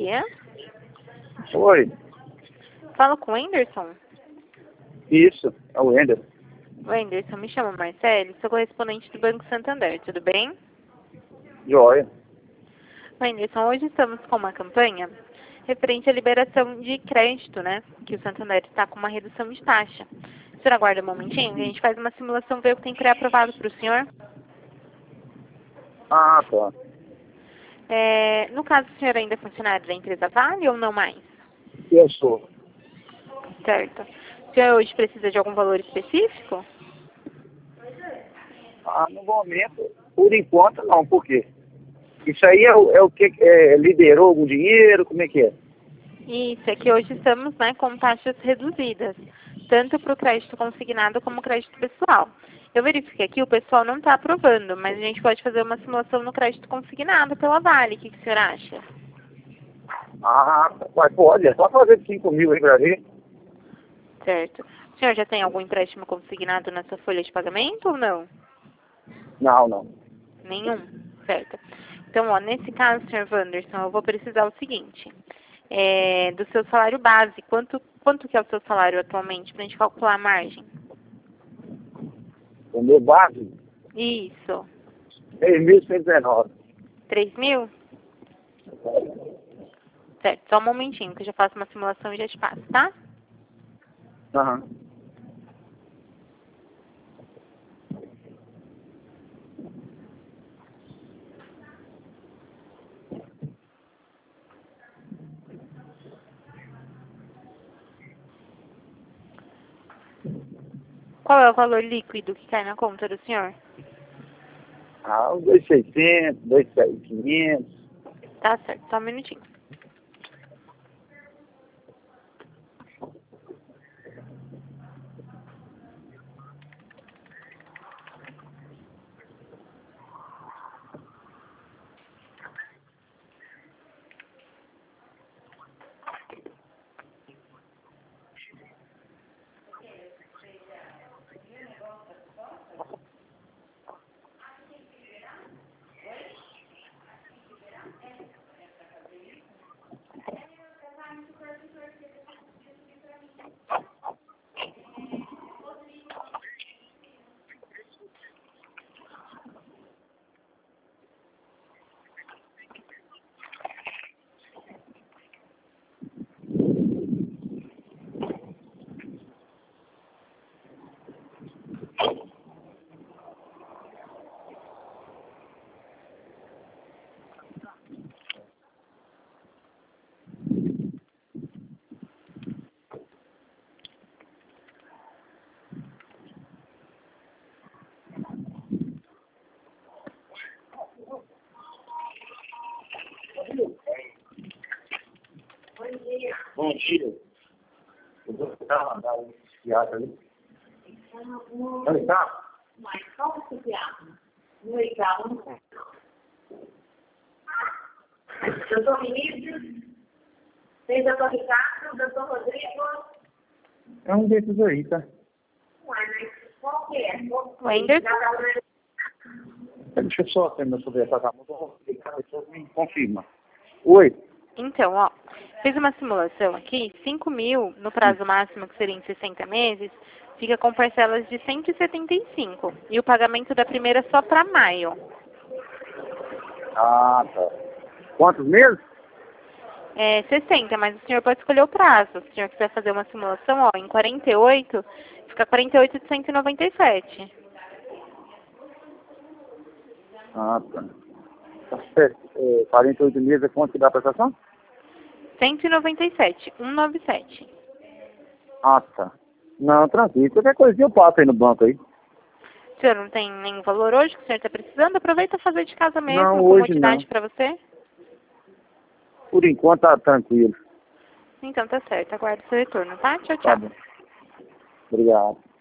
dia. Oi, Falo com o Anderson. isso, é o Wender. O Anderson, me chama Marcelo, sou correspondente do Banco Santander, tudo bem? Joia. O Anderson, hoje estamos com uma campanha referente à liberação de crédito, né? Que o Santander está com uma redução de taxa. O senhor aguarda um momentinho, que a gente faz uma simulação, ver o que tem pré-aprovado para o senhor. Ah, tá. No caso, o senhor ainda é funcionário da empresa Vale ou não mais? Eu sou. Certo. O senhor hoje precisa de algum valor específico? Ah, no momento, por enquanto não, por quê? Isso aí é o que liderou algum dinheiro, como é que é? Isso, é que hoje estamos, né, com taxas reduzidas, tanto para o crédito consignado como crédito pessoal. Eu verifiquei aqui, o pessoal não está aprovando, mas a gente pode fazer uma simulação no crédito consignado pela Vale. O que o senhor acha? Ah, mas pode, é só fazer de 5 mil aí pra ver. Certo. O senhor já tem algum empréstimo consignado na sua folha de pagamento ou não? Não, não. Nenhum? Certo. Então, ó, nesse caso, senhor Wanderson, eu vou precisar o seguinte. Do seu salário base, quanto que é o seu salário atualmente, para a gente calcular a margem? O meu base, Isso. 3.119. 3.000? Certo, só um momentinho, que eu já faço uma simulação e já te passo, tá? Aham. Qual é o valor líquido que cai na conta do senhor? Ah, os 2.600, 2.500. Tá certo, só um minutinho. Bom dia. Eu vou tentar mandar um fiado ali. Onde tá? Mas qual é o piada? No legal. Doutor Vinícius, tem doutor Ricardo, doutor Rodrigo. É um desses aí, tá? Ué, mas qual que é? O Anderson? Deixa eu só terminar sobre essa cama. Depois me confirma. Oi. Então, ó, fiz uma simulação aqui, 5.000 no prazo máximo, que seria em 60 meses, fica com parcelas de 175. E o pagamento da primeira só para maio. Ah, tá. Quantos meses? 60, mas o senhor pode escolher o prazo. Se o senhor quiser fazer uma simulação, ó, em 48, fica 48 de 197. Ah, tá. Tá certo. 48 meses é quanto que dá a prestação? 197, 197. Ah, tá. Não, tranquilo. Qualquer coisinha eu passo aí no banco aí. O senhor não tem nenhum valor hoje que o senhor está precisando? Aproveita fazer de casa mesmo, Não, hoje comodidade não. para você. Por enquanto tá tranquilo. Então tá certo, aguardo seu retorno, tá? Tchau, Tá tchau. bom. Obrigado.